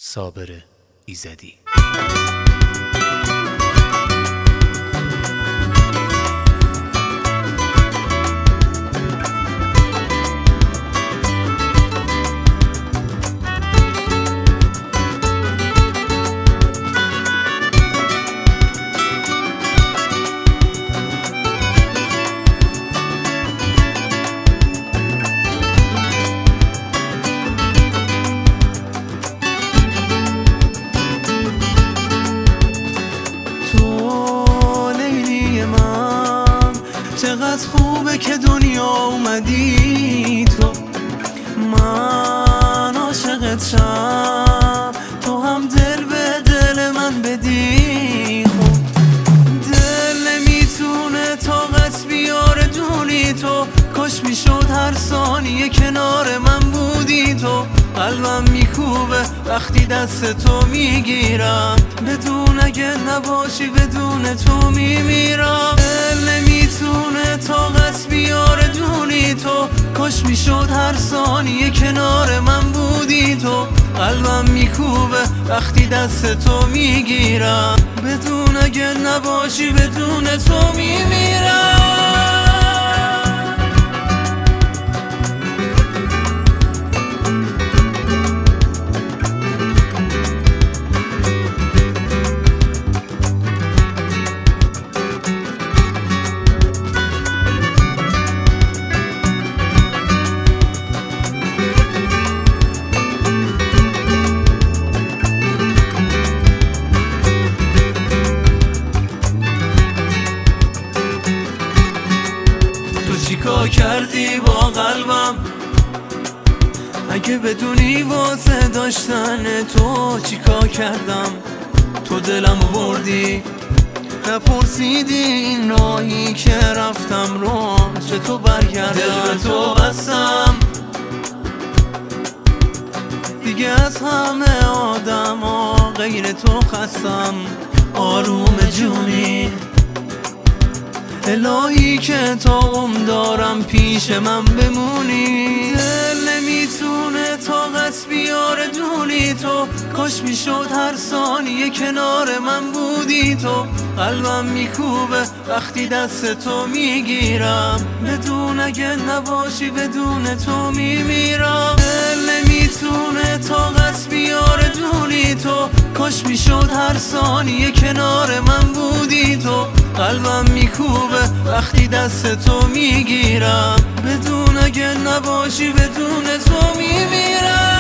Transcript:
صابر ایزدی. چقدر خوبه که دنیا اومدی تو، من عاشقتم، تو هم دل به دل من بدی. خب دل نمیتونه طاقت بیاره دونی تو، کاش میشد هر ثانیه کنار من بودی تو. قلبم میکوبه وقتی دست تو میگیرم، بدون اگه نباشی بدون تو میمیرم. دل نمیتونه طاقت بیاره دونی تو، کاش میشد هر ثانیه کنار من بودی تو. قلبم میکوبه وقتی دست تو میگیرم، بدون اگه نباشی بدون تو میمیرم. چیکار کردی با قلبم؟ اگه بدونی واسه داشتن تو چیکار کردم؟ تو دلم بردی، نپرسیدی این راهی که رفتم رو چطور برگردم. دل به تو بستم دیگه، از همه آدم ها غیر تو خستم. آروم جونی الهی که تا دارم پیش من بمونی. دل نمیتونه طاقت بیاره دونی تو، کاش میشد هر ثانیه کنار من بودی تو. قلبم میکوبه وقتی دست تو میگیرم، بدون اگه نباشی بدون تو میمیرم. دل نمیتونه طاقت بیاره دونی تو، کاش میشد هر ثانیه کنار من بودی تو. قلبم میکوبه وقتی دست تو میگیرم، بدون اگه نباشی بدون تو میمیرم.